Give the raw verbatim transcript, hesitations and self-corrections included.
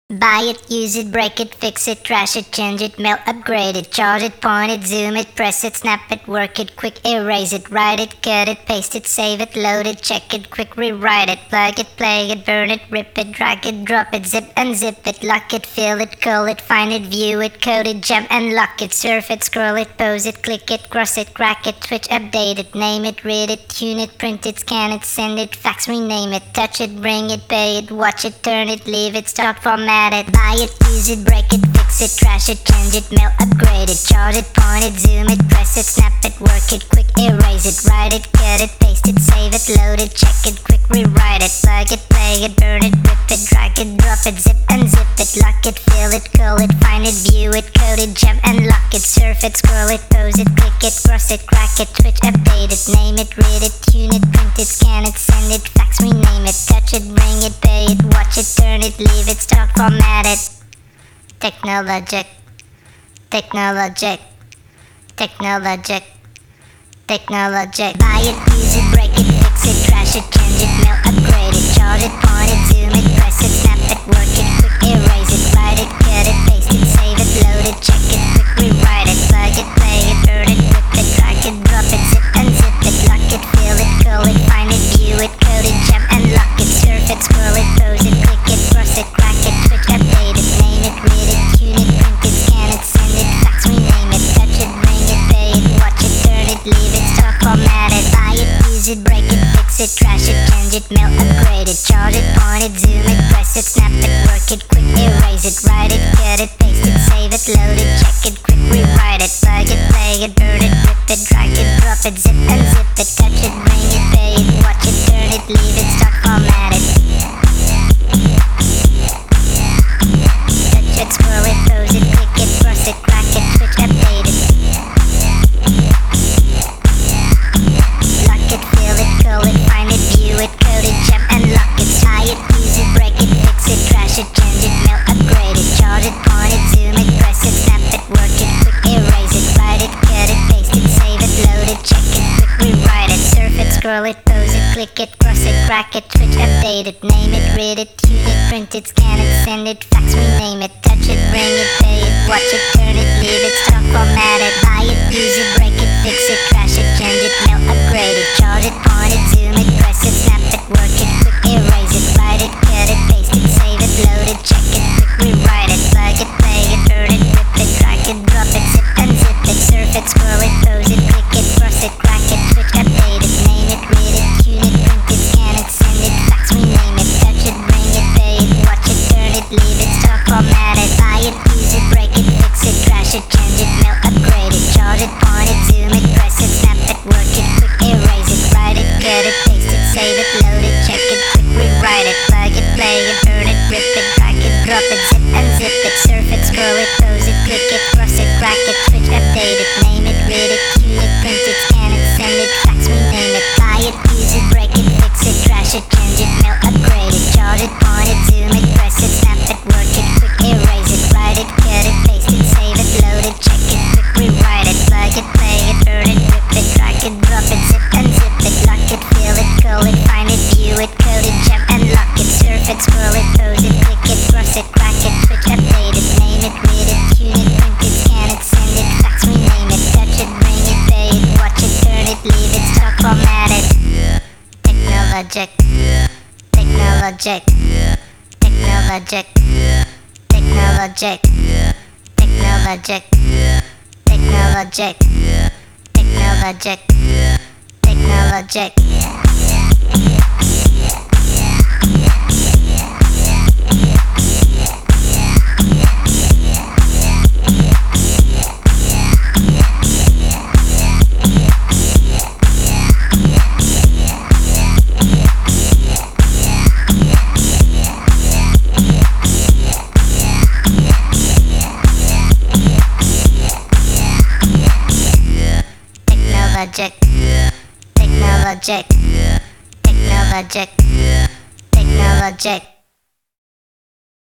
Buy it, use it, break it, fix it, trash it, change it, mail, upgrade it, charge it, point it, zoom it, press it, snap it, work it, quick erase it, write it, cut it, paste it, save it, load it, check it, quick rewrite it, plug it, play it, burn it, rip it, drag it, drop it, zip unzip it, lock it, fill it, call it, find it, view it, code it, jump and lock it, surf it, scroll it, pose it, click it, cross it, crack it, switch, update it, name it, read it, tune it, print it, scan it, send it, fax, rename it, touch it, bring it, pay it, watch it, turn it, leave it, start, format it, buy it, use it, break it, fix it, trash it, change it, mail, upgrade it, charge it, point it, zoom it, press it, snap it, work it, quick erase it, write it, cut it, paste it, save it, load it, check it, quick rewrite it, plug it, play it, burn it, rip it, drag it, drop it, zip unzip it, lock it, fill it, call it, find it, view it, code it, jump and lock it, surf it, scroll it, pose it, click it, cross it, crack it, switch, update it, name it, read it, tune it, print it, scan it, send it, fax, rename it, touch it, bring it, pay it, watch it, turn it, leave it, start, format it. Technologic, technologic, technologic, technologic. Buy it, use it, break it, fix it, trash it, change it, mail, upgrade it, charge it, point it, zoom it, press it, snap it, work it, quick erase it, write it, cut it, paste it, save it, load it, check it, quick rewrite it, plug it, play it, burn it, rip it, drag it, drop it, zip unzip it, lock it, fill it, call it, find it, view it, code it, jump and lock it, surf it, scroll it, pose it, click it, cross it, crack it, switch, update it, name it, read it, tune it, print it, scan it, send it, fax, rename it, touch it, bring it, pay it, watch it, turn it, leave it, start, format it, buy it, use it, break it, fix it, trash it, change it, mail, upgrade it, charge it, point it, zoom it, press it, snap it, work it, quick erase it, write it, cut it, paste it, save it, load it, check it, quick rewrite it, plug it, play it, burn it, rip it, drag it, drop it, zip unzip it, touch it, bring it, pay it, watch it, turn it, leave it, start, format it. Touch it, scroll it, pose it, click it, cross it, crack it, switch, update it. Lock it, fill it, call it, find it, view it, code it, jump and lock it. Buy it, use it, break it, fix it, trash it, change it, mail, upgrade it, charge it, point it, zoom it, press it, snap it, work it, quick erase it, write it, cut it, paste it, save it, load it, check it, quick rewrite it, surf it, scroll it, pose it, click it, cross it, crack it, switch, update it, name it, read it, tune it, print it, scan it, send it, fax, rename it, touch it, bring it, pay it, watch it, turn it, leave it, start, format it, buy it, use it, break it, fix it, trash it, change it, mail, upgrade it, charge it, point it, zoom it, press it, snap it, work it, quick erase it, write it, cut it, paste it, save it, load it, check it, quick rewrite it, plug it, play it, burn it, rip it, drag it, drop it, zip unzip it, surf it, scroll it, pose it, click it, cross it, crack it, switch, update it, name it, read it, tune it, print it, scan it, send it, fax, rename it, touch it, bring it, pay it, watch it, turn it, leave it, start, format it, buy it, use it, break it, fix it, trash it, change it, mail, upgrade it, charge it, point it, zoom it, press it, snap it, work it, quick erase it, write it, cut it, paste it, save it, load it, check it, quick rewrite it, plug it, play it, burn it, rip it, drag it, drop it, zip unzip it, surf it, scroll it, pose it, click it, cross it, crack it, switch, update it, name it, read it, tune it, print it, scan it, send it, fax, rename it, buy it, use it, break it, fix it, trash it, change it, mail, upgrade it, charge it, point it, zoom it, press it, snap it, work it, quick erase it, write it, cut it, paste it, save it, load it, check it, quick rewrite it, plug it, play it, burn it, rip it, drag it, drop it, zip unzip it, lock it, fill it, call it, find it, view it, code it, jump and lock it, surf it, scroll it, pose it, click it, cross it, crack it, switch, update it, name it, read it, tune it, print it, scan it, send it, fax, rename it, touch it, bring it, pay it, watch it, turn it, leave it, start, format it. Technologic, technologic, technologic, technologic, technologic, technologic, technologic, technologic. Technologic, technologic, technologic, technologic.